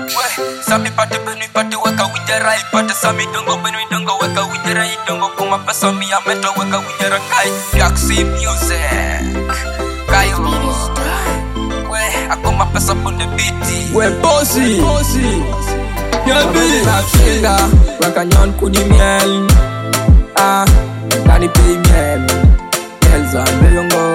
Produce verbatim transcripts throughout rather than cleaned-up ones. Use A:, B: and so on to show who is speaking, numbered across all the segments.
A: Sami pate benu pate weka wijera ipate sami dongo benu dongo weka wijera idongo kuma pesa mi ameto weka wijera kai Jaxi music kai we akoma pesa bonde biti
B: we bossy bossy yabi makinga weka nyon kudi miel ah kani pay miel elza melongo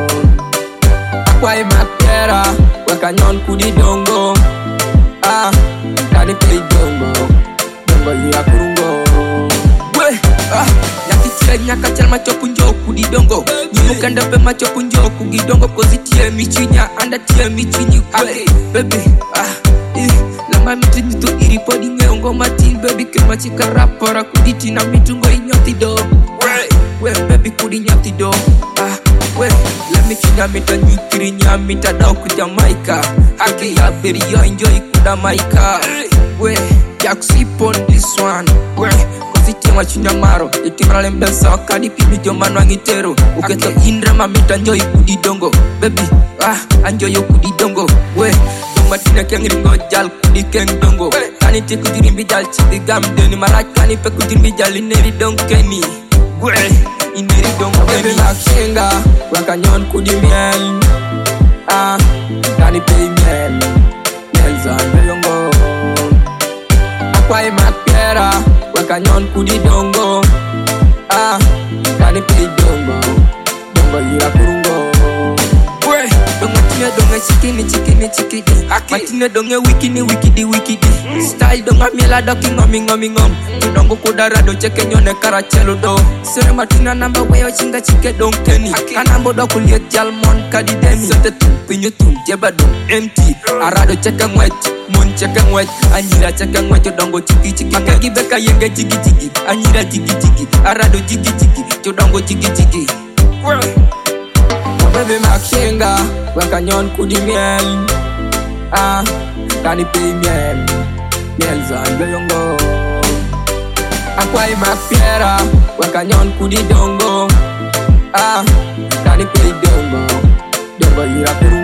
B: akwai mapera weka nyon kudi dongo ah kani pay dongo dongo ya kurungo we ah yakitia nyaka chalma chopunjo kudi dongo nyimukanda pe macho punjo kudi dongo kozitie michinya anda tie michinyi we baby ah eh lama mitinyi to iripodi ngeongo matin baby kema chika rapora kuditi na mitungo inyoti do we we baby kudi nyoti do ah we let me chinya mita nyukiri nyamita dao ku Jamaica haki ya beri yo enjoy kuda maika we Jaxi pon this one we koziti wachinya maro itimrale mbesa kadi pibi jomano angitero uketo indra mamita enjoy kudi dongo baby ah enjoy kudi dongo we matina kengringo jal kudi keng dongo kani te kudirimbi jal chidi gamdeni malak kani pe kudirimbi jal ineri donkeni we ineri donkeni lakshenga weka nyon kudi miel ah kani pe miel miel zanbelongo akwai mapera weka nyon kudi dongo ah kani pe dongo dongo yira kurungo we dongo tine dongo chikini chikini chikini matine dongo wikini wikidi wikidi style dongo miela doki ngomi ngomi ngom dongo kudarado cheke nyone karachelo do sere matina namba weyo chinga chike donkeni anambo do kuliet jalmon kadi demi sote tu pinyo tu jeba do empty arado cheke ngwech mon cheke ngwech anyira cheke ngwech dongo chiki chiki makagi beka yenge jigi jigi anyira jigi jigi arado jigi jigi dongo jigi jigi baby makshenga weka nyon kudi miel ah kani pay miel miel zanbelongo akwai mapera weka nyon kudi dongo ah kani pay dongo dongo yira kurungo